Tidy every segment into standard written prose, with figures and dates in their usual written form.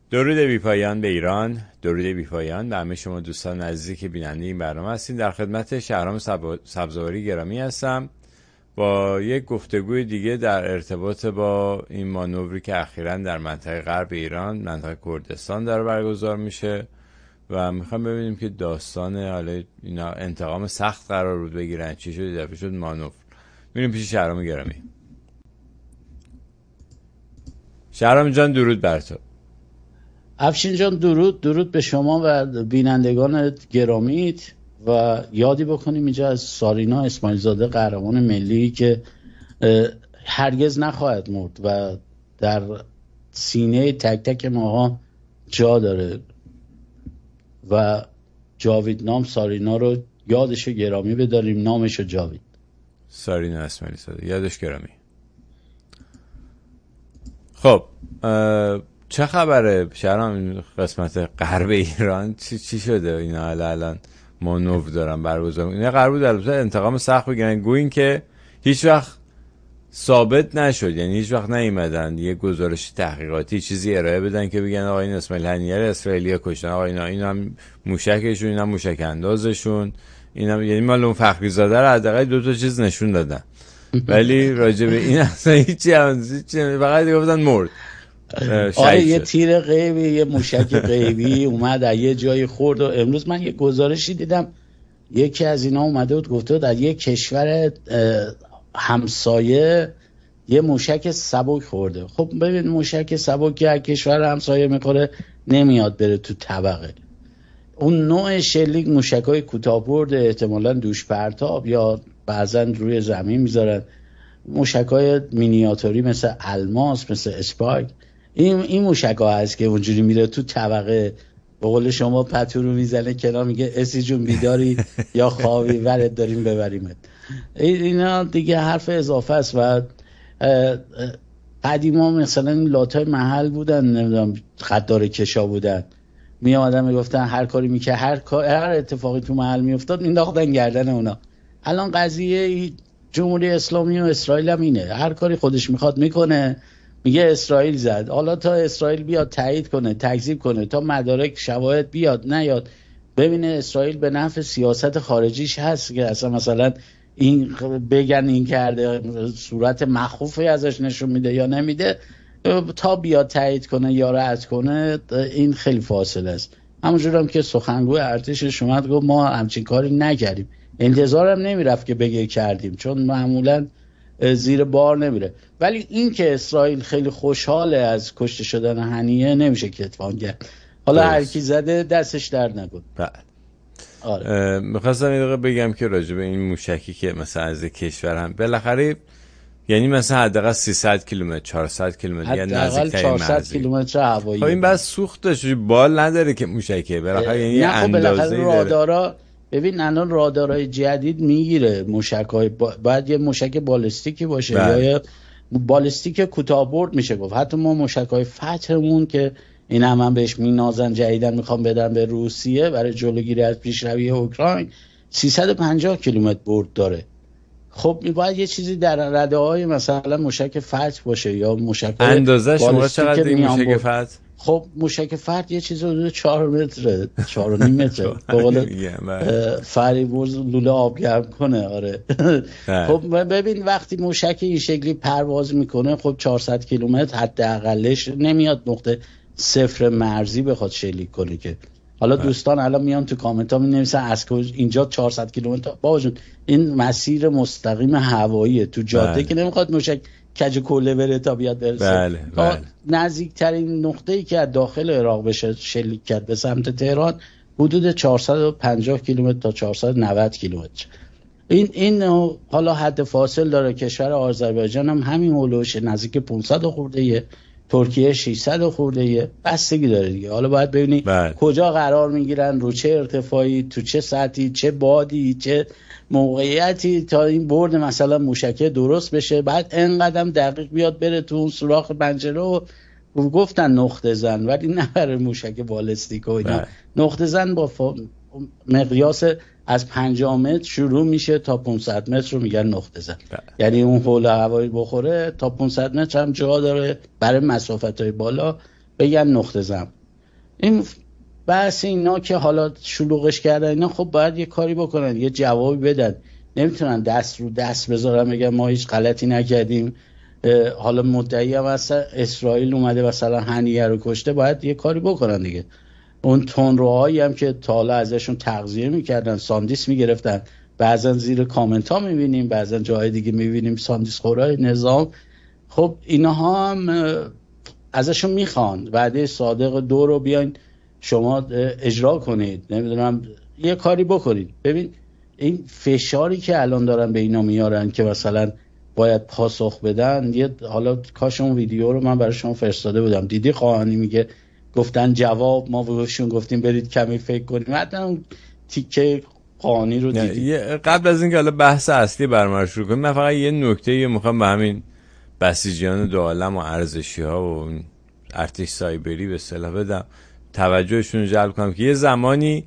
درود بی پایان به ایران، درود بی پایان به همه شما دوستان عزیزی که بیننده این برنامه هستین. در خدمت شهرام سبزواری گرامی هستم با یک گفتگوی دیگه در ارتباط با این مانوری که اخیراً در منطقه غرب ایران، منطقه کردستان داره برگزار میشه و میخوام ببینیم که داستان حالا اینا انتقام سخت قرار بود بگیرن، چی شد؟ دفعه شد مانور. میریم پیش شهرام گرامی. شهرام جان درود بر تو. افشین جان درود به شما و بینندگان گرامیت و یادی بکنیم اینجا از سارینا اسماعیل زاده قهرمان ملی که هرگز نخواهد مرد و در سینه تک تک ماها جا داره و جاوید نام سارینا رو یادش گرامی بداریم، نامش جاوید. سارینا اسماعیل زاده یادش گرامی. خب چه خبره شهرام؟ قسمت غرب ایران چی شده؟ اینا الان مانور دارن برگزار. اینا قرار بود البته انتقام سخت بگیرن، گوین که هیچ وقت ثابت نشد، یعنی هیچ وقت نیومدن یه گزارش تحقیقاتی چیزی ارائه بدن که بگن آقا این اسماعیل هنیه رو اسرائیلیا کشتن، آقا اینا هم موشکشون، اینا موشک اندازشون، اینا یعنی مال اون فخری زاده رو حداقل دو تا چیز نشون دادن، ولی راجع به این اصلا هیچی فقط گفتن مرد. آره یه تیر غیبی، یه موشک غیبی اومد از یه جای خورد. و امروز من یه گزارشی دیدم یکی از اینا اومده بود گفته بود از یه کشور همسایه یه موشک سبک خورده. خب ببین موشک سبک که از کشور همسایه میخوره نمیاد بره تو طبقه. اون نوع شلیک موشکای کوتاه‌برد، احتمالاً دوش پرتاب یا بعضا روی زمین میذارن، موشکای مینیاتوری مثل الماس، مثل اسپایک. این موشکا هست که اونجوری میره تو طبقه، به قول شما پتو رو میزنه کنار، میگه اسی جون بیداری یا خوابی ورد داریم ببریمت. اینا دیگه حرف اضافه است. و قدیما مثلا این لاتای محل بودن، نمیدونم خدار کشا بودن، می آمدن میگفتن هر کاری میکرد، هر اتفاقی تو محل میافتاد مینداختن گردن اونا. الان قضیه جمهوری اسلامی و اسرائیل هم اینه، هر کاری خودش میخواد میکنه، میگه اسرائیل زد. حالا تا اسرائیل بیاد تایید کنه، تکذیب کنه، تا مدارک شواهد بیاد نیاد، ببینه اسرائیل به نفع سیاست خارجیش هست که اصلا مثلا این بگن این کرده، صورت مخوفی ازش نشون میده یا نمیده، تا بیاد تایید کنه یا رد کنه، این خیلی فاصله است. همونجور هم که سخنگوی ارتشش اومد گفت ما همچین کاری نکردیم، انتظارم نمیرفت که بگه کردیم، چون معمولا زیر بار نمیره. ولی این که اسرائیل خیلی خوشحاله از کشته شدن هنیه نمیشه کتمان کرد. حالا هر کی زده دستش درد نکنه. آره. میخواستم یه دقیقه بگم که راجع به این موشکی که مثلا از کشور هم بالاخره، یعنی مثلا حداقل 300 کیلومتر 400 کیلومتر یا نزدیکترین مرزی، 400 کیلومتر هوایی. خب این بس سوخت داشت، بال نداره که موشکه بالاخره، یعنی اندازه‌ای داره. رادارا ببین الان رادارهای جدید میگیره موشک‌های باید یه موشک بالستیکی باشه یا بالستیک کوتاه‌برد میشه گفت. حتی ما موشک‌های فتحمون که این هم بهش مینازن جدیدن میخوام بدن به روسیه برای جلوگیری از پیشروی اوکراین، 350 کیلومتر برد داره. خب باید یه چیزی در رده های مثلا موشک فتح باشه یا موشک اندازه شما چقدر این موشک فتح؟ خب موشک فتح یه چیزی حدود 4 متر 4.5 متر به قول فریبرز لوله آب گرم کنه. آره. خب ببین وقتی موشک این شکلی پرواز میکنه، خب 400 کیلومتر حداقلش نمیاد نقطه صفر مرزی بخواد شلیک کنه که. حالا دوستان الان میان تو کامنت ها می نویسن از اینجا 400 کیلومتر بابا جون این مسیر مستقیم هواییه، تو جاده که نمیخواد موشک کج کوله بره تا بیاد برسه. بله. نزدیکترین نقطه‌ای که از داخل عراق بشه شلیک کرد به سمت تهران حدود 450 کیلومتر تا 490 کیلومتر. این حالا حد فاصل داره. کشور آذربایجان هم همین هولوش نزدیک 500 خورده، ترکیه 600 خورده، بستگی داره دیگه. حالا باید ببینی کجا قرار میگیرن، رو چه ارتفاعی، تو چه سطحی، چه بادی، چه موقعیتی، تا این برد مثلا موشکه درست بشه. بعد انقدرم دقیق بیاد بره تو اون سوراخ پنجره و گفتن نقطه زن، ولی نه برای موشک بالستیک و اینا. نقطه زن با مقیاس از 50 متر شروع میشه تا 500 متر رو میگن نقطه زن. یعنی اون حول هوایی بخوره تا 500 متر هم جا داره برای مسافت‌های بالا بگن نقطه زن. این بحث اینا که حالا شلوغش کردن اینا، خب باید یه کاری بکنن، یه جوابی بدن. نمیتونن دست رو دست بذارن بگن ما هیچ غلطی نکردیم. حالا مدعی هم اصلا اسرائیل اومده مثلا هنیه رو کشته، باید یه کاری بکنن دیگه. اون تندروهایی هم که تا حالا ازشون تغذیه میکردن، ساندیس میگرفتن، بعضا زیر کامنت ها میبینیم، بعضا جای دیگه میبینیم ساندیس خورای نظام. خب اینها هم ازشون میخوان وعده صادق 2 رو بیاین شما اجرا کنید، نمیدونم یه کاری بکنید. ببین این فشاری که الان دارن به اینا میارن که مثلا باید پاسخ بدن، حالا کاش اون ویدیو رو من برای شما فرستاده بودم، دیدی خواهانی میگه گفتن جواب، ما بهشون گفتیم برید کمی فکر کنیم، حتی اون تیکه قانی رو دیدی. قبل از اینکه حالا بحث اصلی برام شروع کنیم، من فقط یه نکته میخوام به همین بسیجیان دو عالم و ارزشی ها و ارتش سایبری به اصطلاح بدم، توجهشون رو جلب کنم که یه زمانی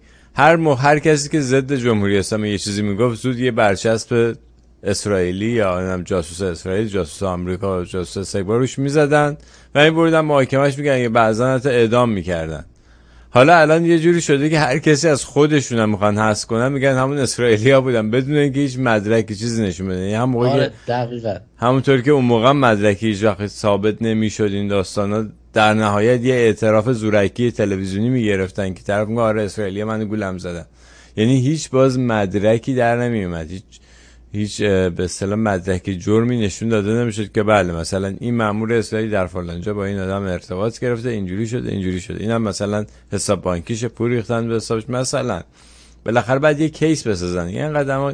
هر کسی که ضد جمهوری اسلامی یه چیزی میگفت زود یه برچسب اسرائیلی یا جاسوس اسرائیل، جاسوس آمریکا، جاسوس سایبر روش میزدن و این بردن محاکمه‌اش میگن، یه بعضا حتی اعدام میکردن. حالا الان یه جوری شده که هر کسی از خودشون هم میخوان حذف کنن، میگن همون اسرائیلیا بودن بدون اینکه هیچ مدرکی چیزی نشون بده. یعنی هم موقع دقیقاً همونطور که اون موقع مدرکی هیچ وقت ثابت نمیشد این داستانا، در نهایت یه اعتراف زورکی تلویزیونی میگرفتن که طرف میگه آره اسرائیلیا منو گولم زدن. یعنی هیچ باز مدرکی در نمیومد، هیچ به اصطلاح مدرک جرمی نشون داده نمیشد که بله مثلا این مأمور اسرائیلی در فلان جا با این آدم ارتباط گرفته، اینجوری شده اینم مثلا حساب بانکیش پول ریختن به حسابش مثلا. بالاخره بعد یه کیس بسازن. این قدم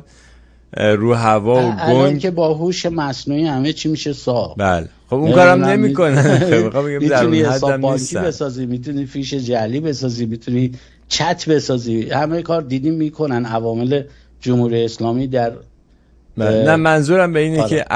رو هوا و الان که با هوش مصنوعی همه چی میشه ساخت. بله خب اون کارم نمیکنن. میتونی حساب بانکی بسازی، میتونی فیش جعلی بسازی، میتونی چت بسازی، همه کار دیدیم میکنن عوامل جمهوری اسلامی در نه منظورم به اینه که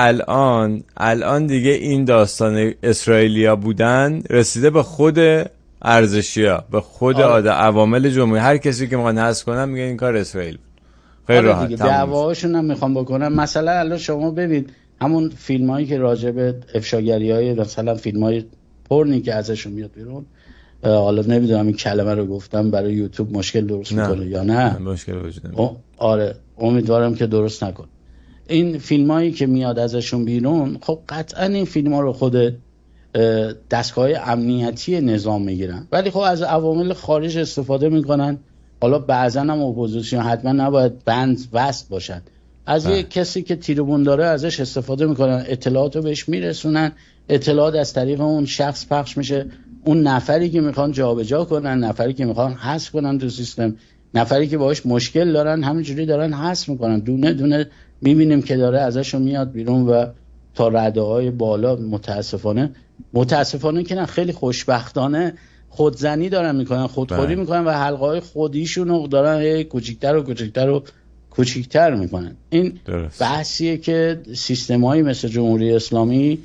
الان دیگه این داستان اسرائیلیا بودن رسیده به خود ارزشیا، به خود عوامل جمهوری. هر کسی که میخوان حذف کنن میگه این کار اسرائیل بود. خیلی راحت دعواشون هم میخوام بکنن. مثلا الان شما ببین همون فیلمایی که راجع به افشاگری‌های مثلا فیلمای پورنی که ازشون میاد بیرون، حالا نمیدونم این کلمه رو گفتم برای یوتیوب مشکل درست میکنه یا نه. مشکل وجود نداره. آره امیدوارم که درست نکنه. این فیلمایی که میاد ازشون بیرون، خب قطعا این فیلم‌ها رو خود دستگاه امنیتی نظام میگیرن، ولی خب از عوامل خارج استفاده میکنن. حالا بعضا هم اپوزیسیون حتما نباید بند وصل باشن، از یک کسی که تیربون داره ازش استفاده میکنن، اطلاعات رو بهش میرسونن، اطلاعات از طریق اون شخص پخش میشه. اون نفری که میخوان جابجا کنن، نفری که میخوان حذف کنن تو سیستم، نفری که باهاش مشکل دارن، همینجوری دارن حذف میکنن، دونه دونه میبینیم که داره ازشون میاد بیرون و تا رده‌های بالا. متاسفانه که نه، خیلی خوشبختانه خودزنی دارن میکنن، خودخوری میکنن و حلقه‌های خودیشون رو دارن کوچیک‌تر میکنن. این بحثیه که سیستم‌هایی مثل جمهوری اسلامی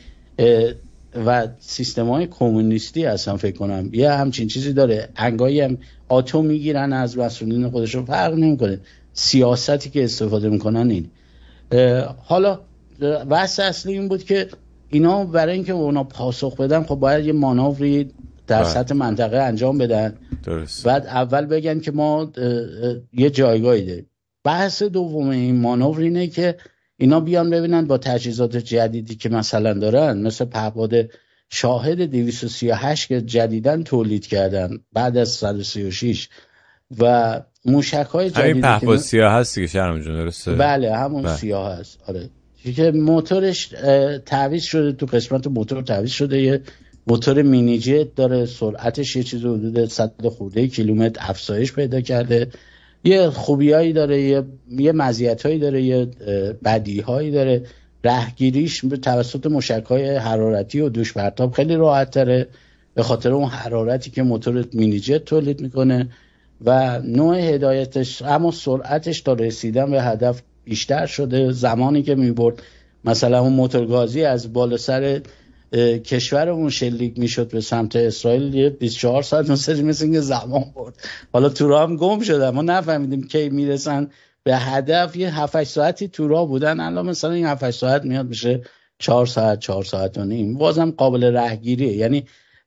و سیستم‌های کمونیستی هستن، فکر کنم یه همچین چیزی داره، انگایی هم آتو میگیرن از مسئولین خودشون، فرق نمیکنه سیاستی که استفاده میکنن. این حالا بحث اصلی این بود که اینا برای اینکه اونا پاسخ بدن، خب باید یه مانوری در سطح منطقه انجام بدن. درست. بعد اول بگن که ما یه جایگاهی داریم. بحث دوم این مانور اینه که اینا بیان ببینن با تجهیزات جدیدی که مثلا دارن، مثل پهپاد شاهد 238 که جدیدن تولید کردن بعد از 136 و موشک‌های جدیدی، همین پهپاد سیاه هست که شرم جون درسته؟ بله همون سیاه هست. آره که موتورش تعویض شده، تو قسمت موتور تعویض شده، یه موتور مینی جت داره، سرعتش یه چیز حدود 100 خورده کیلومتر افزایش پیدا کرده، یه خوبیایی داره، یه مزیتایی داره، یه بدیهایی داره. رهگیریش توسط موشک‌های حرارتی و دوش پرتاب خیلی راحت تره به خاطر اون حرارتی که موتور مینی جت تولید میکنه و نوع هدایتش، اما سرعتش تا رسیدن به هدف بیشتر شده. زمانی که میبرد مثلا اون موتور گازی از بالا سر کشورمون شلیک میشد به سمت اسرائیل، یه 24 ساعت مثل اینکه زمان برد. حالا تو راه هم گم شده، ما نفهمیدیم کی میرسن به هدف. یه 7-8 ساعتی تو راه بودن، الان مثلا این 7-8 ساعت میاد میشه 4 ساعت و نیم، بازم قابل رهگیریه. یعنی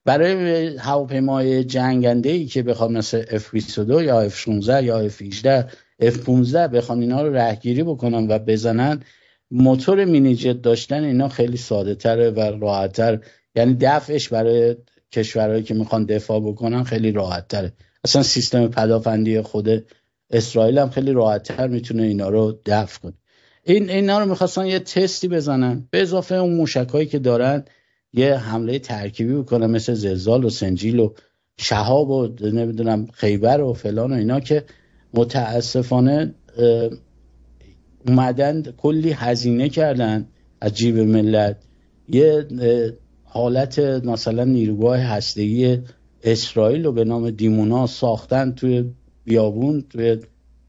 برای هواپیمای جنگنده‌ای که بخواد مثل F-22 یا F-16 یا F-18 F-15 بخوان اینا رو رهگیری بکنن و بزنن، موتور مینی جت داشتن اینا خیلی ساده تره و راحت تر، یعنی دفعش برای کشورهایی که میخوان دفاع بکنن خیلی راحت تره. اصلا سیستم پدافندی خود اسرائیل هم خیلی راحت تر میتونه اینا رو دفع کنه. اینا رو میخواستن یه تستی بزنن، به اضافه اون موشکایی که دارن یه حمله ترکیبی بکنن مثل زلزال و سنجیل و شهاب و نمیدونم خیبر و فلان و اینا، که متاسفانه اومدن کلی هزینه کردن از جیب ملت. یه حالت مثلا نیروگاه هسته‌ای اسرائیل رو به نام دیمونا ساختن توی بیابون، توی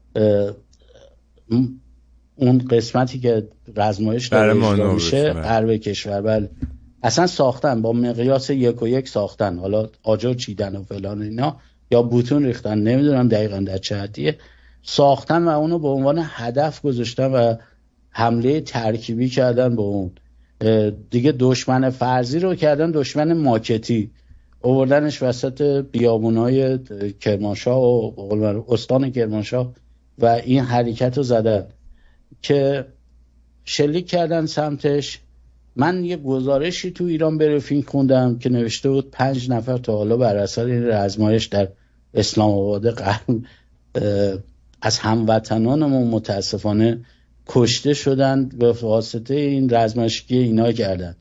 اون قسمتی که رزمایش داره اجرا میشه غرب کشور. بله اصلا ساختن با مقیاس 1:1 ساختن، حالا آجر چیدن و فلان اینا یا بوتون ریختن، نمیدونم دقیقاً در چه حدیه ساختن و اونو به عنوان هدف گذاشتن و حمله ترکیبی کردن به اون. دیگه دشمن فرضی رو کردن دشمن ماکتی، آوردنش وسط بیابونای کرمانشاه و استان کرمانشاه و این حرکت رو زدن که شلیک کردن سمتش. من یه گزارشی تو ایران بریفینگ خوندم که نوشته بود 5 نفر تا حالا بر اثر این رزمایش در اسلام آباد غرب از هموطنانمون متاسفانه کشته شدن به واسطه این رزمایشی که اینا کردن.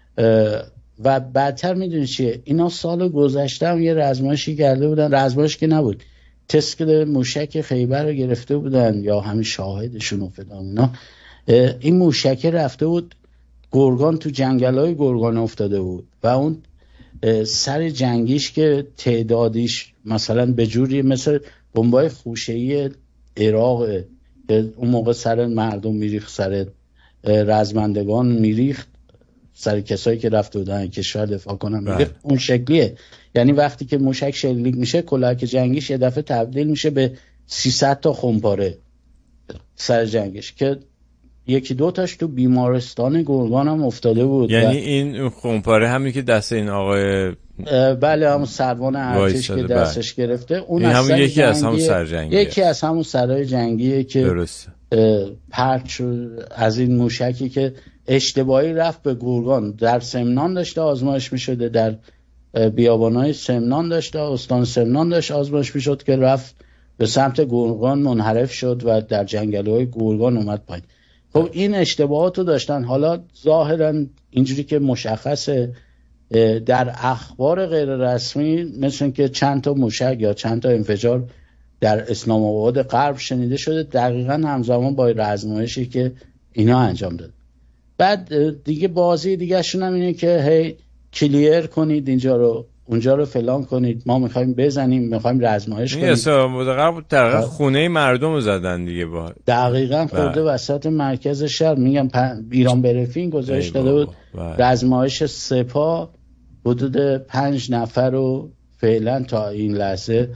و بدتر میدونی چیه، اینا سال گذشته هم یه رزمایشی کرده بودن، رزمایش که نبود، تست موشک خیبر رو گرفته بودن یا همین شاهدشون و فلان اینا. این موشک رفته بود گرگان، تو جنگل‌های گرگان افتاده بود و اون سر جنگیش که تعدادیش مثلا به جوری مثل بمبای خوشه‌ای عراق که اون موقع سر مردم میریخت، سر رزمندگان میریخت، سر کسایی که رفته بودن کشور دفاع کنن میریخت، اون شکلیه. یعنی وقتی که موشک شلیک میشه کلاهک جنگیش یه دفعه تبدیل میشه به 300 تا خمپاره سر جنگش، که 1-2 تاش تو بیمارستان گرگان هم افتاده بود. یعنی این خمپاره همین که دست این آقای بله همون سروان ارتش که دستش گرفته، اون همون یکی از همون سرجنگیه، یکی از همون سرای جنگیه که درسته پرچ از این موشکی که اشتباهی رفت به گرگان. در سمنان داشته آزمایش میشده، در بیابانای سمنان داشته، استان سمنان داشت آزمایش میشد که رفت به سمت گرگان منحرف شد و در جنگل‌های گرگان اومد پایین. خب این اشتباهاتو داشتن. حالا ظاهرا اینجوری که مشخصه در اخبار غیر رسمی مثل که چند تا موشک یا چند تا انفجار در اسلام آباد غرب شنیده شده دقیقاً همزمان با رزمایشی که اینا انجام داد. بعد دیگه بازی دیگه شون هم اینه که هی کلیر کنید اینجا رو اونجا رو فلان کنید، ما میخوایم بزنیم، میخوایم رزمایش کنیم. این دقیقاً خونه مردم رو زدن دیگه، با دقیقاً خورده وسط مرکز شهر. میگم ایران بریفینگ گزارش داده بود رزمایش سپاه حدود 5 نفر رو فعلا تا این لحظه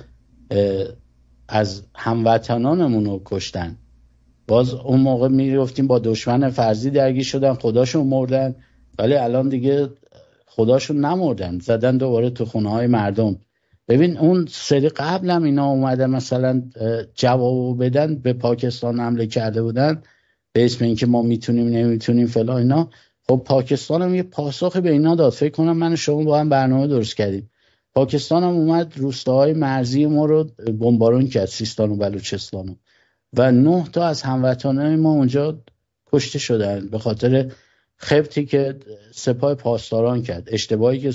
از هموطنانمون رو کشتن. باز اون موقع میگفتیم با دشمن فرضی درگیر شدن خداشون مردن، ولی الان دیگه خداشون نمردن، زدن دوباره تو خونه های مردم. ببین اون سری قبل هم اینا اومدن مثلا جواب بدن، به پاکستان حمله کرده بودن به اسم اینکه ما میتونیم نمیتونیم فلان اینا. خب پاکستان هم یه پاسخی به اینا داد. فکر کنم من و شما با هم برنامه درست کردیم. پاکستان هم اومد روستاهای مرزی ما رو بمبارون کرد، سیستان و بلوچستان، و 9 تا از هموطنان ما اونجا کشته شدن به خاطر خبطی که سپاه پاسداران کرد، اشتباهی که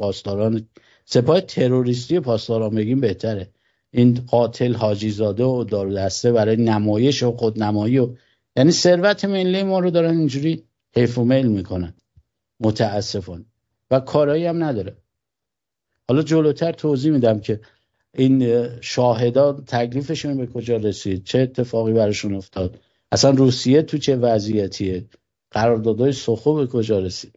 سپاه تروریستی پاسداران بگیم بهتره. این قاتل حاجی زاده و دارودسته برای نمایش و خودنمایی و یعنی ثروت ملی ما رو دارن اینجوری حیف و میل میکنن متاسفانه و کارایی هم نداره. حالا جلوتر توضیح میدم که این شاهدا تکلیفشون به کجا رسید، چه اتفاقی براشون افتاد، اصلا روسیه تو چه وضعیتیه، قراردادهای سخو به کجا رسید.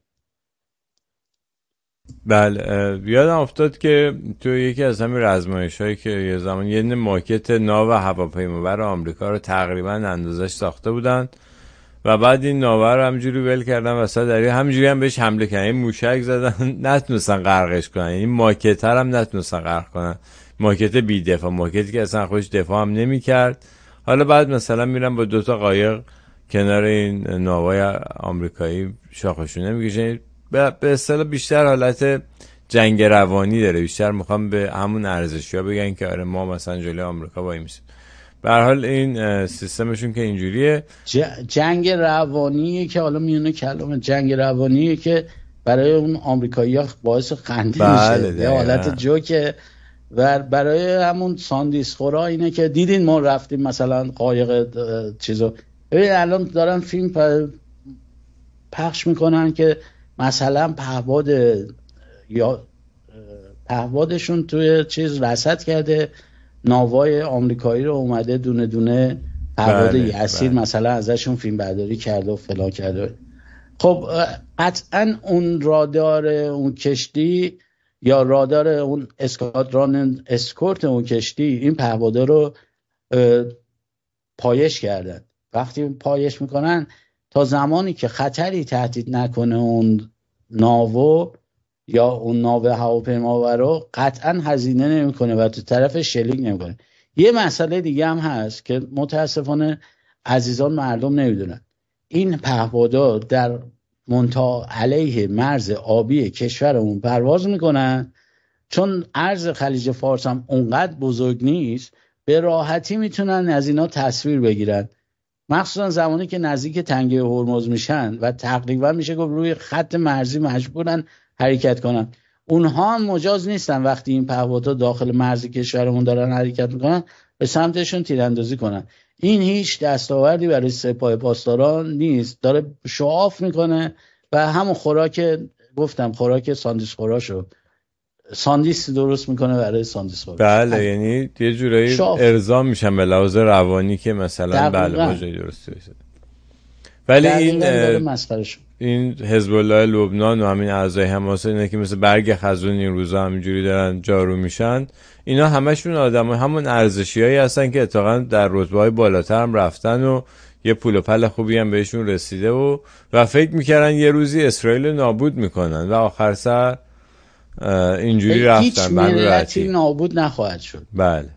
بله یادم افتاد که تو یکی از همین رزمایش‌هایی که یه زمان یه ماکت ناو هواپیمابر آمریکا رو تقریبا اندازش ساخته بودن و بعد این ناوه رو همجوری ول کردن وسط دریا، همجوری هم بهش حمله کردن، این موشک زدن نتونستن غرقش کنن، این ماکتر هم نتونستن غرق کنن، ماکت بی دفاع، ماکتی که اصلا خودش دفاع هم نمی کرد. حالا بعد مثلا میرن با 2 تا قایق کنار این ناوای آمریکایی شاخشونه میکشن، به اصطلاح بیشتر حالت جنگ روانی داره، بیشتر میخوام به همون ارزشیا بگن که آره ما مثلا جلوی آمریکا وای میسیم. به هر حال این سیستمشون که اینجوریه، جنگ روانیه که حالا میونه کلمه جنگ روانیه که برای اون آمریکایی‌ها باعث خنده میشه، یه حالت جوکه. و برای همون ساندیسخورا اینه که دیدین ما رفتیم مثلا قایق چیزو، ببین الان دارن فیلم پخش میکنن که مثلا پهبادشون توی چیز رصد کرده، ناوای آمریکایی رو اومده دونه دونه پهباد یسیر مثلا ازشون فیلم برداری کرده و فلان کرده. خب قطعا اون رادار اون کشتی یا رادار اون اسکادران اسکورت اون کشتی این پهبادا رو پایش کردن. وقتی پایش میکنن تا زمانی که خطری تهدید نکنه اون ناو یا اون ناو هواپیما رو قطعا هزینه نمیکنه و تو طرف شلیک نمیکنه. یه مسئله دیگه هم هست که متاسفانه عزیزان مردم نمیدونن، این پهپادا در منتها علیه مرز آبی کشورمون پرواز میکنن، چون عرض خلیج فارس هم اونقدر بزرگ نیست به راحتی میتونن از اینا تصویر بگیرن، مخصوصا زمانی که نزدیک تنگه هرمز میشن و تقریبا میشه گفت روی خط مرزی مجبورن حرکت کنن. اونها هم مجاز نیستن وقتی این پهپادها داخل مرز کشورمون دارن حرکت میکنن به سمتشون تیراندازی کنن. این هیچ دستاوردی برای سپاه پاسداران نیست، داره شعاف میکنه و همون خوراک گفتم خوراک ساندیس خوراشو ساندیس درست میکنه برای ساندیس خورا. بله یعنی یه جورایی ارضا میشن به لحاظ روانی که مثلا بله با جای درستی بشه. ولی این حزب الله لبنان و همین اعضای حماس اینا که مثل برگ خزون این روزا همینجوری دارن جارو میشن، اینا همشون آدمای همون ارزشیایی هستن که اتفاقا در رتبه‌های بالاتر هم رفتن و یه پول و پل خوبی هم بهشون رسیده و فکر میکردن یه روزی اسرائیل نابود میکنن و آخر سر اینجوری رفتن. هیچ ملتی نابود نخواهد شد. بله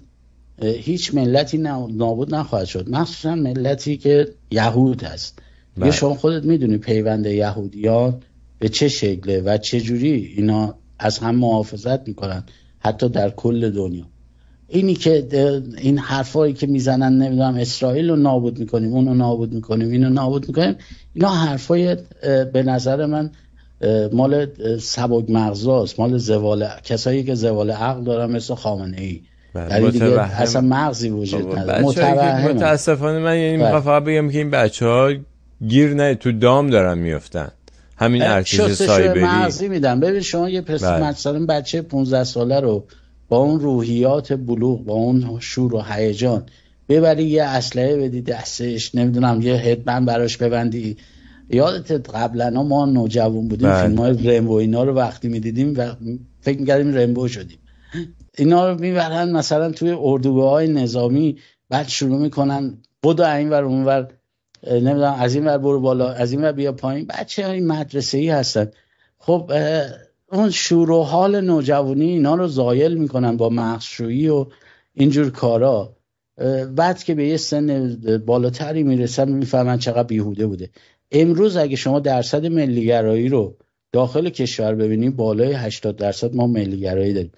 هیچ ملتی نابود نخواهد شد، مخصوصا ملتی که یهود هست. یه شما خودت میدونی پیوند یهودیان به چه شکله و چه جوری اینا از هم محافظت میکنن حتی در کل دنیا. اینی که این حرفایی که میزنن نمیدونم اسرائیل رو نابود میکنیم، اون رو نابود میکنیم، اینو نابود میکنیم، اینا حرفای به نظر من مال سبک مغزاست، مال کسایی که زوال عقل دارن مثل خامنه ای. در دیگه اصلا مغزی وجود نداره. متاسفانه من یعنی میخوام فقط بگم که این بچه‌ها گیر نه تو دام دارن میافتن، همین ارتش سایبری مغزی میدن. ببین شما یه مثلا بچه 15 ساله رو با اون روحیات بلوغ، با اون شور و هیجان ببری یه اسلحه بدی دستش، نمیدونم یه هدبند براش ببندی. یادت قبلا ما نوجوان بودیم فیلم‌های رمبو اینا رو وقتی میدیدیم و فکر می‌کردیم رمبو شدیم. اینا رو میبرن مثلا توی اردوگاه‌های نظامی، بعد شروع میکنن بدو اینور اونور، نمیدونم از این ور برو بالا، از این ور بیا پایین. بچه‌های مدرسه‌ای هستن. خب اون شور و حال نوجوانی اینا رو زایل میکنن با مغزشویی و اینجور کارا. بعد که به یه سن بالاتری میرسن میفهمن چقدر بیهوده بوده. امروز اگه شما درصد ملیگرایی رو داخل کشور ببینیم بالای 80% ما ملیگرایی داریم.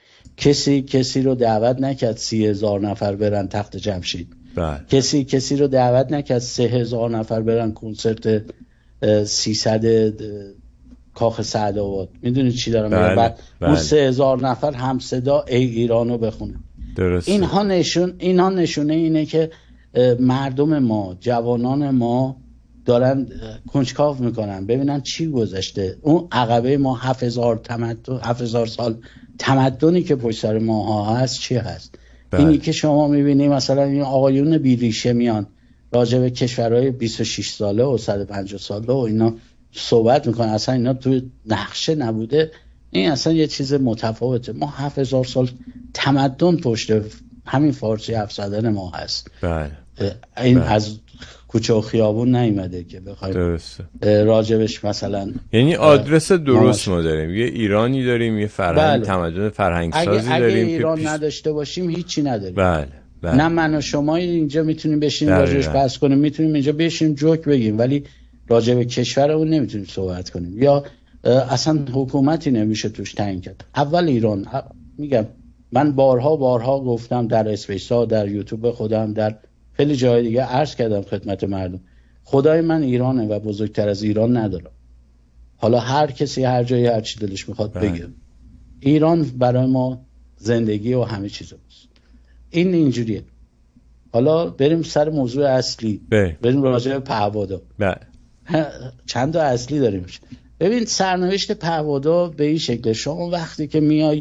کسی رو دعوت نکرد 30,000 نفر برن تخت جمشید. کسی رو دعوت نکرد 3,000 نفر برن کنسرت 300 کاخ سعدآباد. میدونید چی دارم میگم؟ بعد اون 3,000 نفر هم صدا ای ایرانو بخونه. درسته. اینها نشونه اینه که مردم ما، جوانان ما دارن کنجکاو میکنن ببینن چی گذشته. اون عقبه ما 7,000 سال تمدنی که پشت سر ماها هست چی هست؟ اینی که شما میبینی مثلا این آقایون بیریشه میان راجع به کشورهای 26 ساله و 150 ساله و اینا صحبت میکنن، اصلا اینا توی نقشه نبوده. این اصلا یه چیز متفاوته. ما 7,000 سال تمدن پشت همین فارسی حرف زدن ما هست. این از کوچه و خیابون نیومده که بخوایم راجبش مثلا، یعنی آدرس درست ما داریم، یه ایرانی داریم، یه فرهنگ تمدن فرهنگ سازی اگه داریم. ایران نداشته باشیم هیچی نداریم. بله. نه من و شما اینجا میتونیم بشینیم راجبش بحث کنیم، میتونیم اینجا بشینیم جوک بگیم، ولی راجب کشورمون نمیتونیم صحبت کنیم، یا اصلا حکومتی نمیشه توش تعیین کرد. اول ایران، میگم من بارها گفتم در اسپیس‌ها، در یوتیوب خودم، در خیلی جای دیگه عرض کردم خدمت مردم، خدای من ایرانه و بزرگتر از ایران ندارم. حالا هر کسی هر جایی هر چی دلش میخواد بگه. ایران برای ما زندگی و همه چیز است. این اینجوریه. حالا بریم سر موضوع اصلی. بریم راجع به پهپادا. چند تا اصلی داریم. ببین سرنوشت پهپادا به این شکل، شما وقتی که میای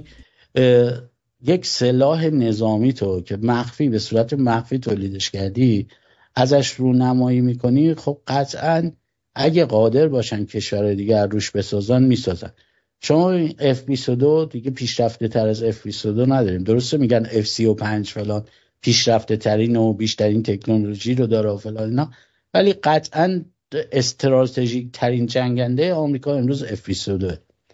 یک سلاح نظامی تو که مخفی به صورت مخفی تولیدش کردی ازش رونمایی میکنی، خب قطعاً اگه قادر باشن کشور دیگه روش بسازن میسازن. شما F-22 دیگه پیشرفته تر از F-22 نداریم، درسته میگن F-35 فلان پیشرفته ترین و بیشترین تکنولوژی رو داره و فلان اینا، ولی قطعاً استراتژیک ترین جنگنده آمریکا امروز F-22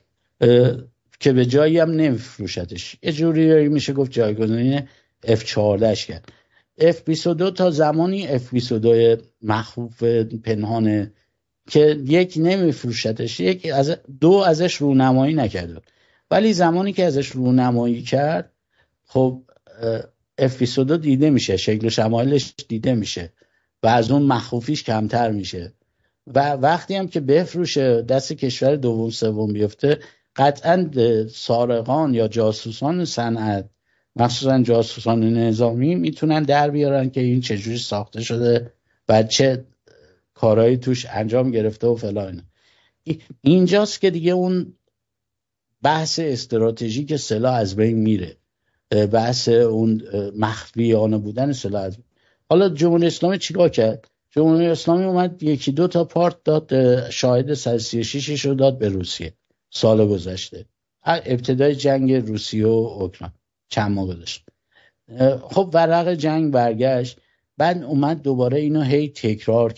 که به جایی هم نمیفروشتش، یه جوری میشه گفت جایگزینی F-14 کرد. F-22 تا زمانی F-22 مخوف پنهانه که یک نمیفروشتش، دو ازش رونمایی نکرده، ولی زمانی که ازش رونمایی کرد خب F-22 دیده میشه، شکل و شمایلش دیده میشه و از اون مخوفیش کمتر میشه و وقتی هم که بفروشه دست کشور دوم سوم بیفته، قطعا سارقان یا جاسوسان صنعت، مخصوصا جاسوسان نظامی، میتونن در بیارن که این چجوری ساخته شده و چه کارهایی توش انجام گرفته و فلان. اینجاست که دیگه اون بحث استراتژیک سلاح از بین میره، بحث اون مخفیانه بودن سلاح. حالا جمهوری اسلامی چیکار کرد؟ جمهوری اسلامی اومد یکی دو تا پارت داد، شاهد 136 رو داد به روسیه سال گذشته، ابتدای جنگ روسیه و اوکراین چند ماه گذشته. خب ورق جنگ برگشت، بعد اومد دوباره اینو هی تکرار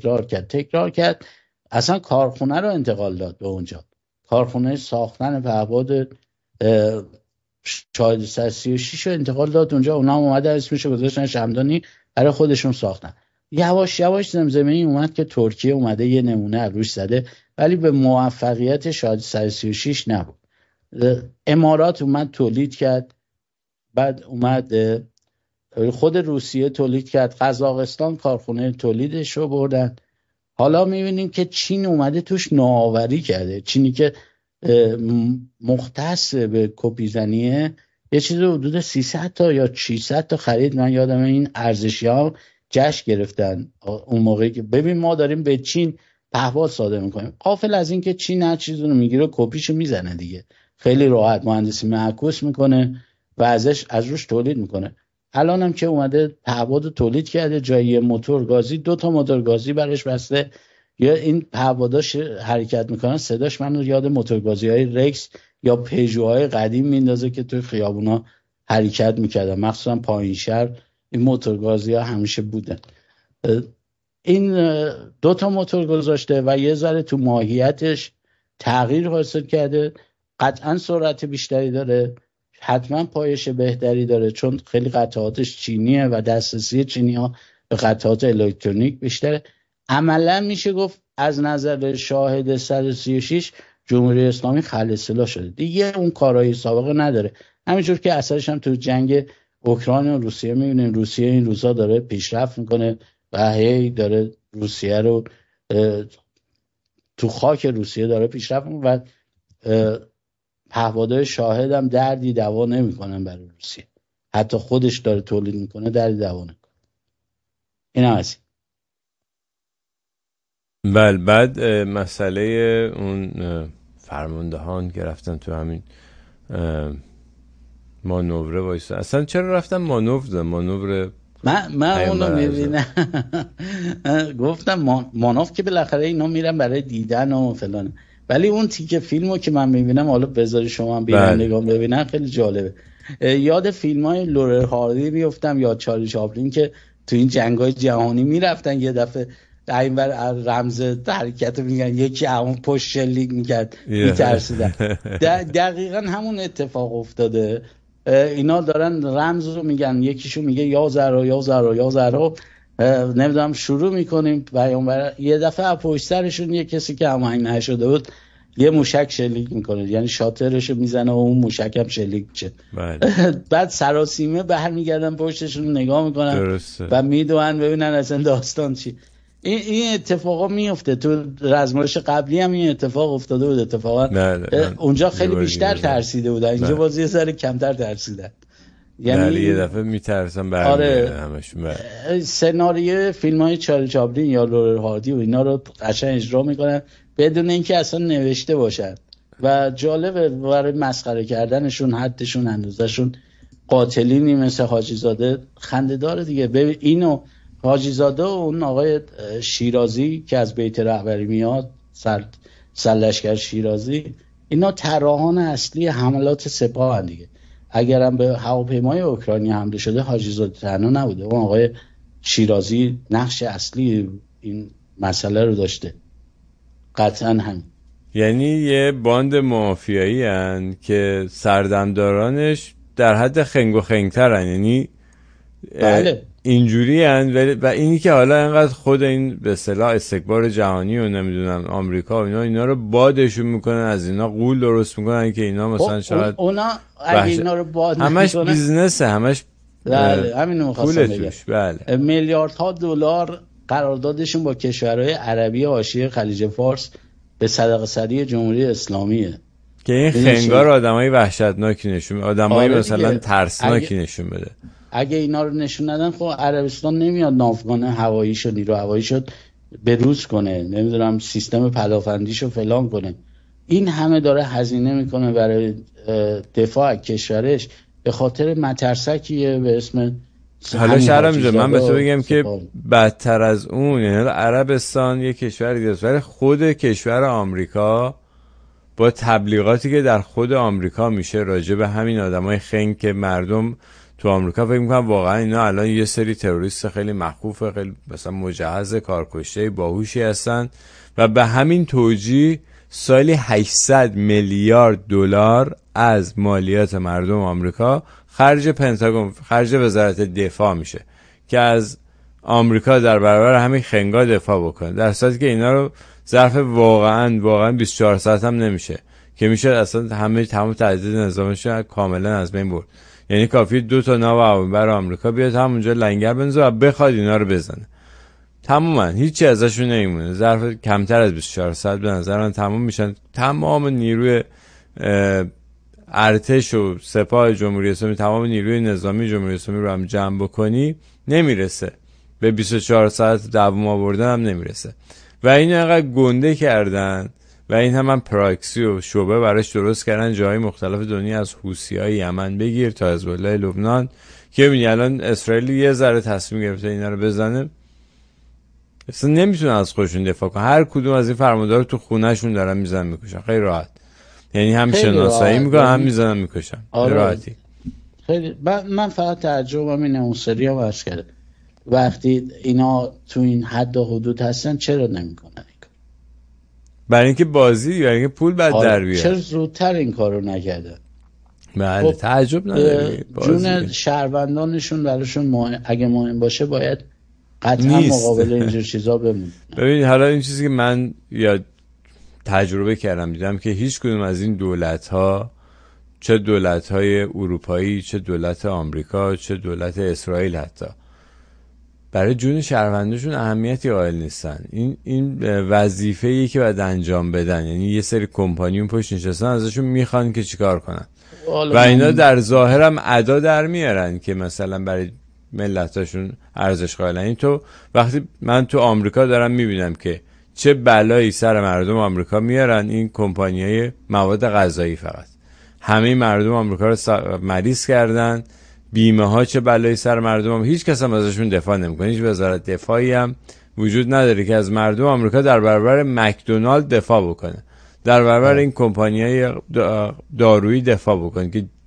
کرد. اصلا کارخونه رو انتقال داد به اونجا، کارخونه ساختن پهپاد شاهد 136 رو انتقال داد اونجا. اونا هم اومدن اسمشو گذاشتن شمدانی، برای خودشون ساختن. یواش یواش زمزمه‌ای اومد که ترکیه اومده یه نمونه روش زده، ولی به موفقیت شاهد 136 نبود. امارات اومد تولید کرد، بعد اومد خود روسیه تولید کرد، قزاقستان کارخونه تولیدش رو بردن. حالا میبینیم که چین اومده توش نوآوری کرده. چینی که مختص به کپی زنیه، یه چیز حدود 300 تا یا 600 تا خرید. من یادم این ارزشی ها جشن گرفتن اون موقعی که ببین ما داریم به چین پهپاد صادر میکنیم، غافل از این که چین هر چیزی رو میگیره کپیشو میزنه دیگه، خیلی راحت مهندسی معکوس میکنه و از روش تولید میکنه. الان هم که اومده پهپاد تولید کرده، جای موتور گازی 2 تا موتور گازی برش بسته، یا این پهپاداش حرکت میکنن، صداش منو یاد موتور گازی های رکس یا پژوهای قدیم میندازه که توی خیابونا حرکت میکردن، مخصوصا پایین شهر این موتور گازی ها همیشه بودن. این 2 تا موتور گذاشته و یه ذره تو ماهیتش تغییر حاصل کرده، قطعا سرعت بیشتری داره، حتما پایش بهتری داره چون خیلی قطعاتش چینیه و دسترسی چینی ها به قطعات الکترونیک بیشتره. عملا میشه گفت از نظر شاهد 136 جمهوری اسلامی خلع سلاح شده دیگه، اون کارهای سابقه نداره. همینجور که اثرش هم تو جنگ اوکراین و روسیه میبینیم، روسیه این روزا داره پیشرفت میکنه و هی داره روسیه رو تو خاک روسیه داره پیشرفت میکنه و پهپادهای شاهد هم دردی دوا نمیکنن برای روسیه، حتی خودش داره تولید میکنه دردی دوا نمیکنه. این هم هستی. بله. بعد مسئله اون فرماندهان که رفتن تو همین مانور وایسا، اصلا چرا رفتن مانور من اونو میبینم گفتم مانور که بالاخره اینا میرن برای دیدن و فلان، ولی اون تیکه فیلمو که من میبینم، حالا بذاری شما هم بینندگان ببینن، خیلی جالبه. یاد فیلمای لورر هاردی میافتم یا چارلی چاپلین که تو این جنگ‌های جهانی میرفتن یه دفعه اینور رمز حرکت میگن یکی همون پشت شلیک میکرد میترسیدن. دقیقا همون اتفاق افتاده. اینا دارن رمز رو میگن، یکیشو میگه یا زهرا یا زهرا یا زهرا، نمیدونم شروع میکنیم پیامبر، یه دفعه پشت سرشون یه کسی که هماهنگ نشده بود یه موشک شلیک میکنه، یعنی شاترشو میزنه و اون موشک هم شلیک میشه. بعد سراسیمه برمیگردن پشتشون نگاه میکنن و میدونن ببینن اصلا داستان چی. این اتفاقا میفته. تو رزمایش قبلی هم این اتفاق افتاده بود اتفاقا. اونجا خیلی بیشتر ترسیده بودن، اینجا باز یه ذره کمتر ترسیدن. یعنی یه دفعه میترسن برمیگردن همشون. سناریو فیلم‌های چارلی چاپلین یا لورل هاردی و اینا رو قشنگ اجرا میکنن بدون اینکه اصلا نوشته باشن و جالبه برای مسخره کردنشون، حدشون، اندازه‌شون. قاتلینی مثل حاجی زاده خنده داره دیگه. ببین اینو حاجی زاده و اون آقای شیرازی که از بیت رهبری میاد، سرلشکر شیرازی، اینا طراحان اصلی حملات سپاه هم دیگه. اگرم به هواپیمای اوکراینی حمله شده حاجی زاده تنها نبوده، اون آقای شیرازی نقش اصلی این مسئله رو داشته. قطعا هم یعنی یه باند مافیایی هن که سردمدارانش در حد خنگ و خنگترن، یعنی بله اینجوری هن. و اینی که حالا اینقدر خود این به اصطلاح استکبار جهانی و نمیدونم آمریکا و اینا رو بادشون میکنن، از اینا غول درست میکنن که اینا مثلا شاید اونا اگه اینا رو باد همش بیزنسه، همش بله همینو می‌خواستم بگم. بله میلیاردها دلار قراردادشون با کشورهای عربی حاشیه خلیج فارس به صدقه سری جمهوری اسلامیه که این خنگار آدمای وحشتناکی نشون، آدمای مثلا ترسناکی نشون بده. اگه اینا رو نشون ندن خب عربستان نمیاد ناوگان هواییشو، نیرو هواییشو بروز کنه، نمیدونم سیستم پدافندیشو فلان کنه. این همه داره هزینه میکنه برای دفاع از کشورش به خاطر مترسکیه به اسم. حالا شرم جان من به تو بگم که بدتر از اون، یعنی عربستان یک کشور دیگه است، ولی خود کشور آمریکا با تبلیغاتی که در خود آمریکا میشه راجع به همین آدمای خنگ که مردم تو آمریکا فکر میکنن واقعا اینا الان یه سری تروریست خیلی مخوف، خیلی مثلا مجهز، کارکشته، باهوشی هستن و به همین توجیه سالی 800 میلیارد دلار از مالیات مردم آمریکا خرج پنتاگون، خرج وزارت دفاع میشه که از آمریکا در برابر همین خنگا دفاع بکنه، در صورتی که اینا رو ظرف واقعا 24 ساعت هم نمیشه که میشه اصلا همه تمام تهدید نظامش کاملا از بین برد. یعنی کافیه 2 تا ناو هواپیمای آمریکا بیاد همونجا لنگر بنزه و بخواد اینا رو بزنه، تماما هیچی ازشون نمیمونه. ظرف کمتر از 24 ساعت به نظر من تمام میشن. تمام نیروی ارتش و سپاه جمهوری اسلامی، تمام نیروی نظامی جمهوری اسلامی رو هم جمع بکنی نمیرسه به 24 ساعت دوام آوردن هم نمیرسه. و اینو انقدر گنده کردن و این هم پراکسی و شعبه براش درست کردن جای مختلف دنیا، از حوثی‌های یمن بگیر تا حزب الله لبنان، که ببینی الان اسرائیل یه ذره تصمیم گرفته اینا رو بزنه، اصلا نمیتونه از خودشون دفاع کنه. هر کدوم از این فرماندارا تو خونه‌شون دارن میزنن میکشن، خیلی راحت. یعنی هم شناسایی میکنن هم میزنن میکشن، خیلی راحتی. خیلی من فقط تعجبم اینه، اون سری هم عرض کرده وقتی اینا تو این حد و حدود هستن چرا نمیکنن این کار؟ برای اینکه بازی، برای اینکه پول بعد در بیاد. چرا زودتر این کارو نکردن؟ بله تعجب نداره. جون شهروندانشون براشون مهم، اگه مهم باشه باید قطعا مقابل اینجور چیزا بمونه. ببین حالا این چیزی که من یا تجربه کردم دیدم که هیچ کدوم از این دولت‌ها، چه دولت‌های اروپایی، چه دولت آمریکا، چه دولت اسرائیل، حتی برای جون شهروندشون اهمیتی قائل نیستن. این وظیفه‌ای که باید انجام بدن، یعنی یه سری کمپانیون پشت نشستن ازشون میخوان که چیکار کنن و اینا در ظاهر هم ادا در میارن که مثلا برای ملتاشون ارزش قائلن. این تو وقتی من تو آمریکا دارم میبینم که چه بلایی سر مردم آمریکا میارن این کمپانیای مواد غذایی، فقط همه مردم آمریکا رو مریض کردن، بیمه ها چه بلایی سر مردم، هیچ کس هم ازشون دفاع نمیکنه. هیچ وزارت دفاعی هم وجود نداره که از مردم آمریکا در برابر مکدونالد دفاع بکنه، در برابر این کمپانیای دارویی دفاع بکنه که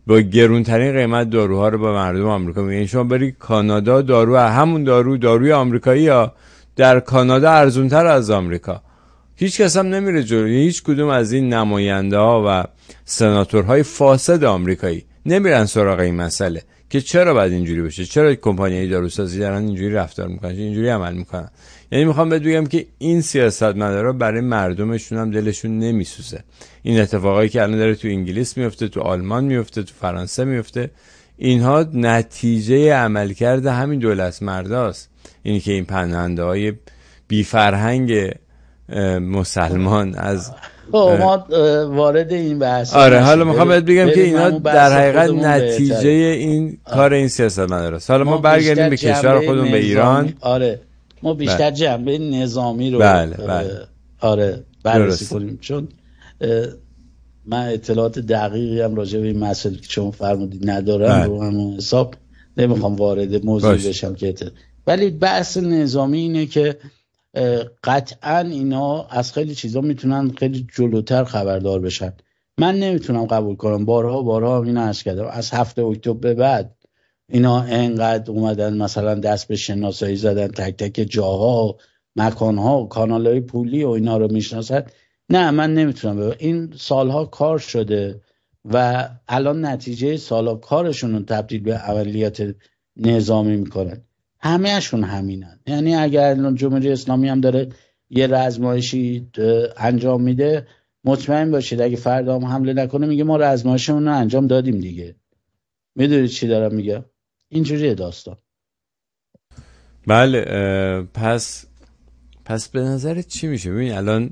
با گرونترین قیمت داروها رو به مردم آمریکا میگن شما بری کانادا دارو همون داروی آمریکایی ها در کانادا ارزونتر از آمریکا. هیچ کس هم نمیره جلوی، هیچ کدوم از این نماینده ها و سناتورهای فاسد آمریکایی نمیرن سراغ این مسئله که چرا باید اینجوری بشه، چرا کمپانیای داروسازی دارن اینجوری رفتار میکنن، اینجوری عمل میکنن. یعنی میخوام بگم که این سیاستمدارا برای مردمشون هم دلشون نمیسوزه. این اتفاقایی که الان داره تو انگلیس میفته، تو آلمان میفته، تو فرانسه میفته، اینها نتیجه عملکرد همین دولت مرداست. اینی که این پناهنده‌های بی فرهنگ مسلمان از ما وارد این بحث آره حالا میخوام بهت بگم که اینا در حقیقت نتیجه این کار این سیاستمداراست. حالا ما برگردیم به کشور خودمون به ایران. آره ما بیشتر جنبه نظامی رو آره بررسی کنیم، چون من اطلاعات دقیقی هم راجع به این مسئله که شما فرمودید ندارم، رو همون حساب نمیخوام وارد موضوع بشم که ولی بحث نظامی اینه که قطعا اینا از خیلی چیزا میتونن خیلی جلوتر خبردار بشن. من نمیتونم قبول کنم، بارها این عرض کردم، از 7 اکتبر به بعد اینا انقدر اومدن مثلا دست به شناسایی زدن، تک تک جاها، مکانها، کانالهای پولی و اینا رو میشناسن. نه من نمیتونم این سالها کار شده و الان نتیجه سالها کارشون رو تبدیل به عملیات نظامی میکنن. همه اشون همینن. یعنی اگر جمهوری اسلامی هم داره یه رزمایشی انجام میده، مطمئن باشید اگه فردا هم حمله نکنه میگه ما رزمایشمون رو انجام دادیم دیگه. میدونید چی دارم میگم؟ اینجوریه داستان. بله. پس به نظرت چی میشه؟ ببین الان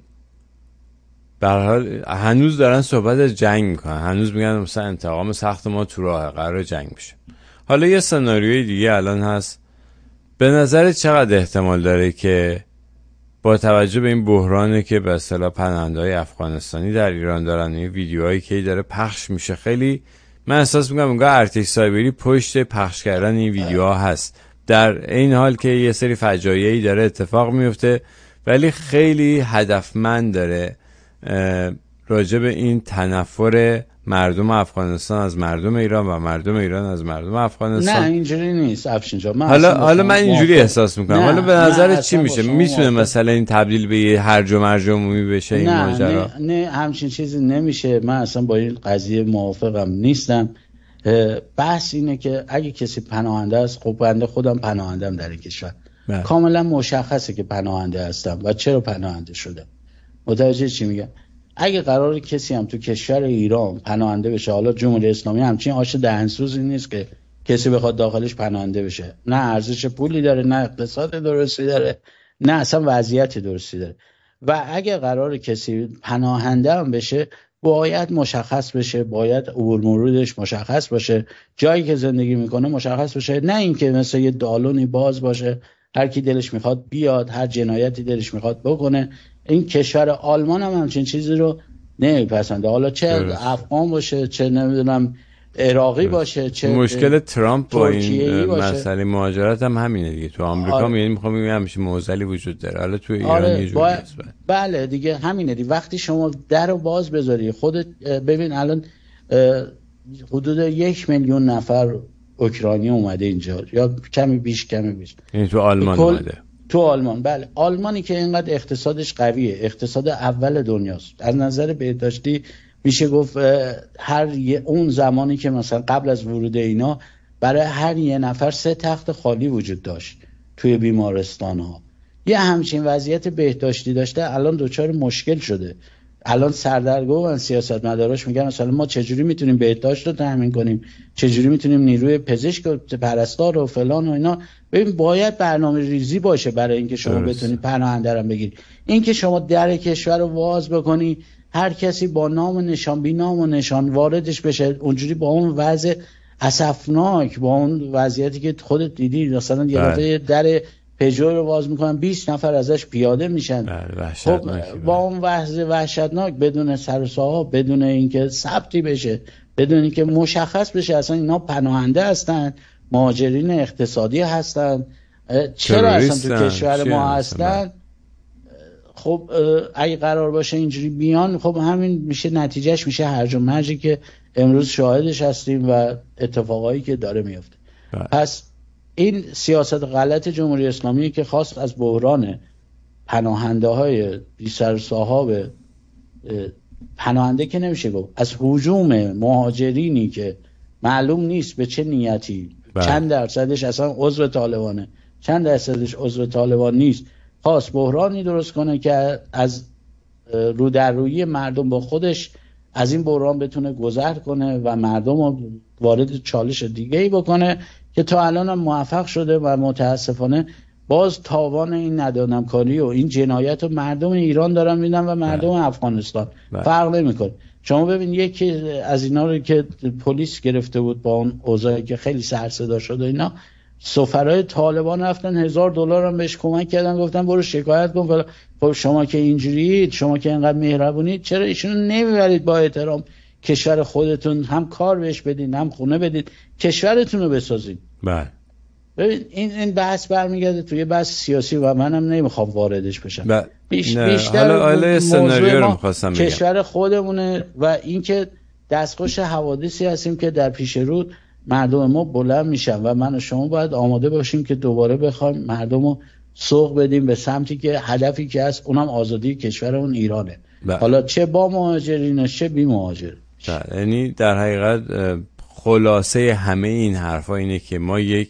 به هر حال هنوز دارن صحبت از جنگ میکنن، هنوز میگن مثلا انتقام سخت ما تو راه، قرار جنگ بشه. حالا یه سناریوی دیگه الان هست. به نظرت چقدر احتمال داره که با توجه به این بحرانی که به اصطلاح پناهنده‌های افغانستانی در ایران دارن، این ویدیوهایی که داره پخش میشه، خیلی من احساس میکنم انگار ارتش سایبری پشت پخش کردن این ویدیوها هست، در این حال که یه سری فجایعی داره اتفاق میفته، ولی خیلی هدفمند داره راجع به این تنفر مردم افغانستان از مردم ایران و مردم ایران از مردم افغانستان. نه اینجوری نیست افشین جان. حالا من اینجوری احساس میکنم. حالا به نظرت چی میشه؟ میتونه مثلا این تبدیل به یه هرج و مرج عمومی بشه این ماجرا؟ نه همچین چیزی نمیشه. من اصلا با این قضیه موافقم نیستم. بحث اینه که اگه کسی پناهنده است، خب بنده خودم پناهندم در این کشور، کاملا مشخصه که پناهنده هستم و چرا پناهنده شدم. متوجه چی میگم؟ اگه قرار کسی هم تو کشور ایران پناهنده بشه، حالا جمهوری اسلامی همچین آش دهنسوزی نیست که کسی بخواد داخلش پناهنده بشه. نه ارزش پولی داره، نه اقتصاد درستی داره، نه اصلا وضعیت درستی داره. و اگه قرار کسی پناهنده هم بشه، باید مشخص بشه، باید عبور مرورش مشخص باشه، جایی که زندگی میکنه مشخص باشه. نه اینکه مثلا یه دالونی باز باشه، هر کی دلش میخواد بیاد، هر جنایتی دلش میخواد بکنه. این کشور آلمان هم همچین چیزی رو نمیپسنده، حالا چه افغان باشه، چه نمیدونم عراقی باشه، چه مشکل ترامپ با این مسئله مهاجرت هم همینه دیگه. تو آمریکا یعنی میخوام بگم همیشه معضلی وجود داره، حالا تو ایران یه جوری است. بله دیگه همینه دیگه. وقتی شما در رو باز بذاری خودت ببین، الان حدود 1 میلیون نفر اوکراینی اومده اینجا، یا کمی بیش یعنی تو آلمان اومده. تو آلمان، بله. آلمانی که اینقدر اقتصادش قویه، اقتصاد اول دنیاست، از نظر بهداشتی میشه گفت اون زمانی که مثلا قبل از ورود اینا برای هر یه نفر 3 تخت خالی وجود داشت توی بیمارستان ها. یه همچین وضعیت بهداشتی داشته، الان دوچار مشکل شده. الان سردرگم سیاستمداراش میگن مثلا ما چجوری میتونیم بهداشت رو تامین کنیم، چجوری میتونیم نیروی پزشک و پرستار و فلان و اینا. ببین باید برنامه ریزی باشه برای اینکه شما بتونید پناهنده رو بگیرید. اینکه شما در کشور رو واز بکنی، هر کسی با نام و نشان، بی نام و نشان واردش بشه، اونجوری با اون وضع اسفناک، با اون وضعیتی که خودت دیدی، مثلا یه دفعه در پژو رو باز میکنن 20 نفر ازش پیاده میشن. خب با اون وضع وحشتناک، بدون سر و ساها، بدون اینکه ثبتی بشه، بدون اینکه مشخص بشه اصلا اینا پناهنده هستن، مهاجرین اقتصادی هستن، چرا اصلا تو کشور ما هستن. خب اگه قرار باشه اینجوری بیان، خب همین میشه نتیجهش میشه هرج و مرجی که امروز شاهدش هستیم و اتفاقایی که داره میفته. پس این سیاست غلط جمهوری اسلامی که خواست از بحران پناهنده های بی سر و صاحب، پناهنده که نمیشه گفت، از هجوم مهاجرینی که معلوم نیست به چه نیتی، چند درصدش اصلا عضو طالبانه، چند درصدش عضو طالبان نیست، خواست بحرانی درست کنه که از رو در روی مردم با خودش از این بحران بتونه گذر کنه و مردم رو وارد چالش دیگه ای بکنه که تا الان هم موفق شده و متاسفانه باز تاوان این ندانمکاری و این جنایت رو مردم ایران دارن میدن و مردم افغانستان فرق نمیکنه. شما ببین یکی از اینا رو که پلیس گرفته بود با اون اوضاعی که خیلی سر صدا شده اینا، سفرای طالبان رفتن $1000 هم بهش کمک کردن، گفتن برو شکایت کن. خب شما که اینجورید، شما که اینقدر مهربونید، چرا ایشونو نمیبرید با احترام کشور خودتون، هم کار بهش بدین هم خونه بدید، کشورتون رو بسازید. بله ببین این بحث برمیگرده توی بحث سیاسی و منم نمیخوام واردش بشم. بیشتر حالا سناریو رو می‌خواستم بگم، کشور خودمونه و اینکه دستخوش حوادثی هستیم که در پیش رو مردم ما بلند میشن و من و شما باید آماده باشیم که دوباره بخوایم مردم رو سوق بدیم به سمتی که هدفی که هست اونم آزادی کشورمون ایرانه. حالا چه با مهاجرین چه بی مهاجر. یعنی در حقیقت خلاصه همه این حرفا اینه که ما یک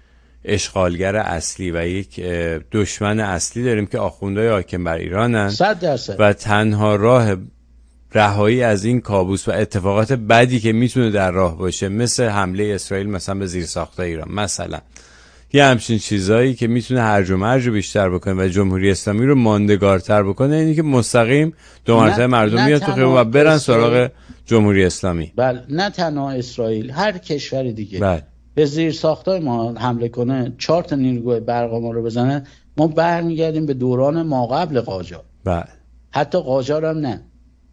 اشغالگر اصلی و یک دشمن اصلی داریم که آخوندهای حاکم بر ایرانن 100%. و تنها راه رهایی از این کابوس و اتفاقات بدی که میتونه در راه باشه، مثل حمله اسرائیل مثلا به زیرساخت‌های ایران، مثلا یه همچین چیزایی که میتونه هرج و مرج بیشتر بکنه و جمهوری اسلامی رو ماندگارتر بکنه، اینی که مستقیم دو مرتبه مردم میاد تو خیابون و برن سراغ جمهوری اسلامی. بله، نه تنها اسرائیل، هر کشور دیگه به زیرساخت‌های ما حمله کنه، 4 تا نیروگاه برق ما رو بزنه، ما برمیگردیم به دوران ما قبل قاجار. بله، حتی قاجار هم نه.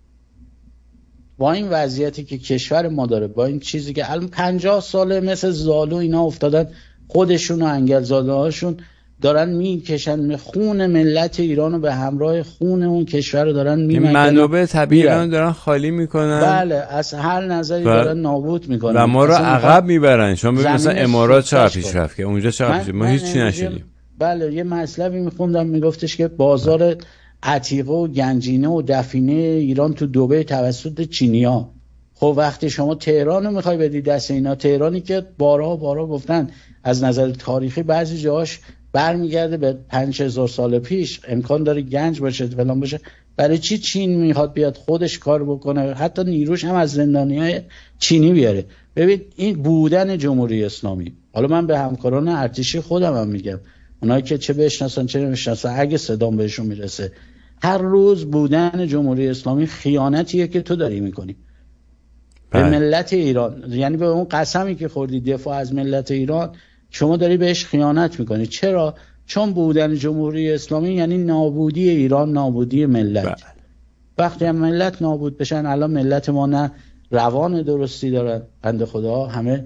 با این وضعیتی که کشور ما داره، با این چیزی که الان 50 ساله مثل زالو اینا افتادن، خودشون و انگلزاده هاشون دارن میکشن خون ملت ایرانو به همراه خون اون کشور رو دارن میمکنن، منابع طبیعی ایران دارن خالی میکنن. بله، از هر نظری دارن نابود میکنن و ما رو عقب میبرن. شما ببین مثلا امارات چقدر پیشرفت که اونجا چقدر ما هیچ چی نشدیم. بله، یه مطلبی میخوندم میگفتش که بازار عتیقه و گنجینه و دفینه ایران تو دبی توسط چینیا. خب وقتی شما تهران رو میخوای بدی دست اینا، تهرانی که بارها گفتن از نظر تاریخی بعضی جاهاش برمیگرده به 5000 سال پیش، امکان داره گنج باشه فلان باشه، برای چی چین میخواد بیاد خودش کار بکنه، حتی نیروش هم از زندانیای چینی بیاره؟ ببین این بودن جمهوری اسلامی. حالا من به همکاران ارتشی خودم هم میگم، اونایی که چه بشناسن چه نمیشناسن، اگه صدام بهشون میرسه، هر روز بودن جمهوری اسلامی خیانتیه که تو داری میکنی به ملت ایران. یعنی به اون قسمی که خوردی دفاع از ملت ایران، شما داری بهش خیانت میکنی. چرا؟ چون بودن جمهوری اسلامی یعنی نابودی ایران، نابودی ملت. وقتی هم ملت نابود بشن، الان ملت ما نه روان درستی دارن، بنده خدا همه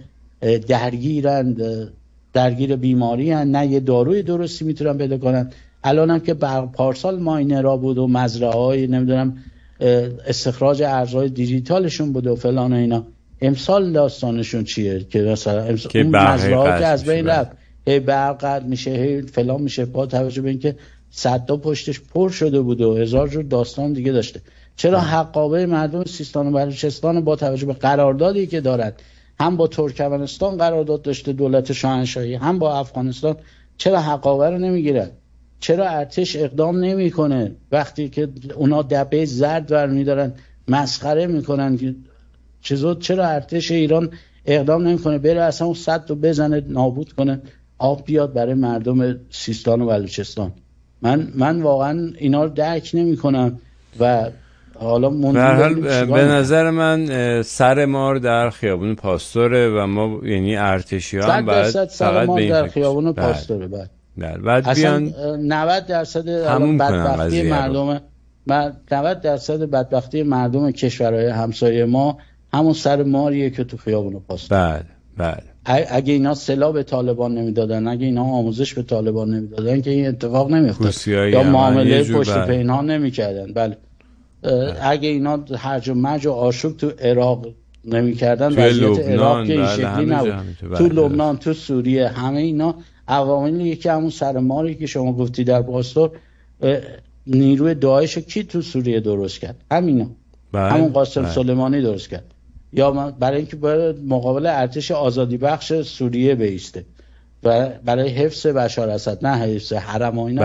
درگیر بیماری هن، نه یه داروی درستی میتونن پیدا کنن. الان هم که پارسال ماینرها بود و مزرعه‌های نمیدونم استخراج ارزهای دیجیتالشون بود و فلان و اینا، امسال داستانشون چیه که مثلا اون مزرعه‌ها که از بین رفت، برق قطع میشه، فلان میشه، با توجه به اینکه صدا پشتش پر شده بود و 1000 جور داستان دیگه داشته. چرا حقابه مردم سیستان و بلوچستان با توجه به قراردادی که دارن، هم با ترکمنستان قرارداد داشته دولت شاهنشاهی، هم با افغانستان، چرا حقابه رو نمیگیرن؟ چرا ارتش اقدام نمیکنه وقتی که اونا دبه زرد برمیدارن مسخره میکنن که چرا ارتش ایران اقدام نمیکنه بره اصلا اون سد رو بزنه نابود کنه، آب بیاد برای مردم سیستان و بلوچستان؟ من واقعا اینا رو درک نمیکنم و حالا به نظر من سر مار در خیابون پاستوره و ما یعنی ارتشی ها هم باید فقط به این در خیابون پاستوره بعد بیان 90% بدبختی مردم 90% بدبختی مردم کشورهای همسایه ما همون سر ماریه که تو خیابون پاستوره. بله. اگه اینا سلاح به طالبان نمیدادن، اگه اینا آموزش به طالبان نمیدادن که این اتفاق نمیافتاد یا معامله پشت پنهان نمیکردن. بله. اگه اینا هرج و مرج و آشوب تو عراق نمیکردن، وضعیت عراق که این شکلی نبود. تو لبنان، تو سوریه، همه اینا عواملی که همون سرماری که شما گفتی در پاسدار، نیروی داعش کی تو سوریه درست کرد؟ همینا. همون قاسم سلیمانی درست کرد. یا برای اینکه باید مقابل ارتش آزادی بخش سوریه بیسته و برای حفظ بشار اسد، نه حفظ حرم و اینا.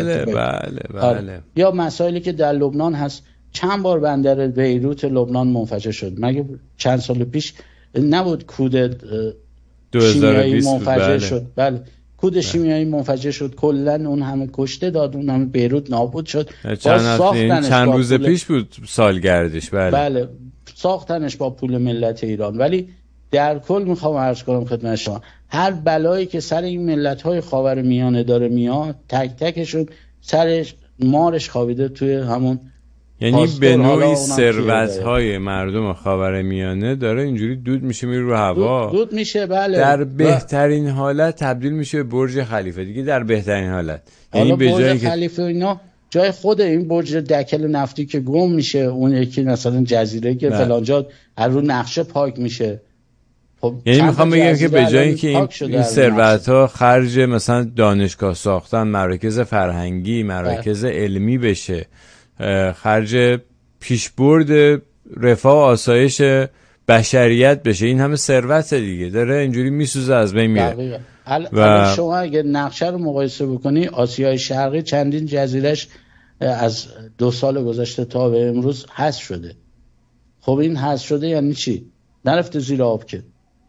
بله. یا مسائلی که در لبنان هست. چند بار بندر بیروت لبنان منفجر شد؟ مگه چند سال پیش نبود کود شیمیایی منفجر شد؟ بله. کود شیمیایی منفجر شد، کلا اون همه کشته داد، اون همه بیروت نابود شد. چند روز پیش بود سالگردش. بله. ساختنش با پول ملت ایران. ولی در کل میخوام عرض کنم خدمت شما، هر بلایی که سر این ملت‌های خاورمیانه داره میاد، تک تکشون سرش مارش خوابیده توی همون، یعنی به نوعی ثروت‌های مردم خاورمیانه داره اینجوری دود میشه، میره رو هوا، دود میشه. بله. در بهترین حالت تبدیل میشه به برج خلیفه دیگه، در بهترین حالت. یعنی به جای خلیفه اینا جای خود این برج دکل نفتی که گم میشه، اون یکی مثلا جزیره که فلان جا رو نقشه پاک میشه. خب یعنی میخوام بگم که به جای اینکه این ثروت‌ها خرج مثلا دانشگاه ساختن، مراکز فرهنگی، مراکز علمی بشه، خرج پیشبرد رفاه و آسایش بشریت بشه، این همه ثروت دیگه داره اینجوری میسوزه، از بین میره. الان شما اگه نقشه رو مقایسه بکنی، آسیای شرقی چندین جزیرهش از 2 سال گذشته تا به امروز حذف شده. خب این حذف شده یعنی چی؟ نرفته زیر آب که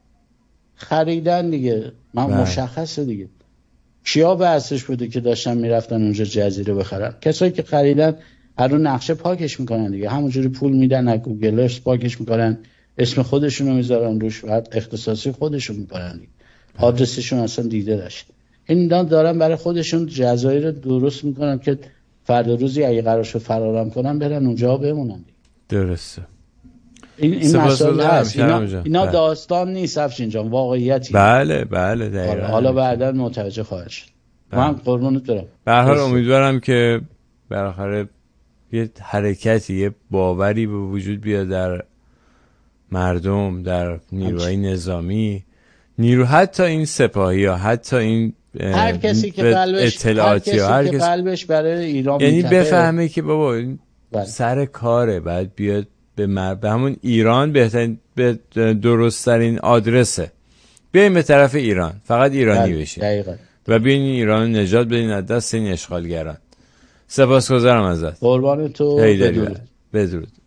خریدن دیگه. مشخصه دیگه. کیا بحثش بوده که داشتن میرفتن اونجا جزیره بخرن؟ کسایی که خریدن هر نقشه پاکش میکنن دیگه، همونجوری پول میدن از گوگل پاکش میکنن، اسم خودشون رو میذارن روش، بعد اختصاصی خودشون میکنن دیگه. آدرسشون اصلا دیده نشه. این دارن برای خودشون جزایر درست میکنن که فردا روزی اگه قرارشو فرارم کنن برن اونجا بمونن دیگه. درسته. این مسئله هست. اینا داستان نیست افشین جان، واقعیتی. بله دقیقاً. حالا بعدا متوجه خواهد شد. من قربونت برم. به هر حال امیدوارم که بالاخره یه حرکتی، یه باوری به وجود بیاد در مردم، در نیروهای نظامی، حتی این سپاهی ها، حتی این هر کسی که قلبش برای ایران، یعنی بفهمه که بابا این سر کاره، باید بیاد به همون ایران، بهترین به درست‌ترین آدرسه، بیاین به طرف ایران، فقط ایرانی بشین و بیاین ایران نجات بدین از دست این اشغالگران. سپاسگزارم ازت. قربان تو. بدرود.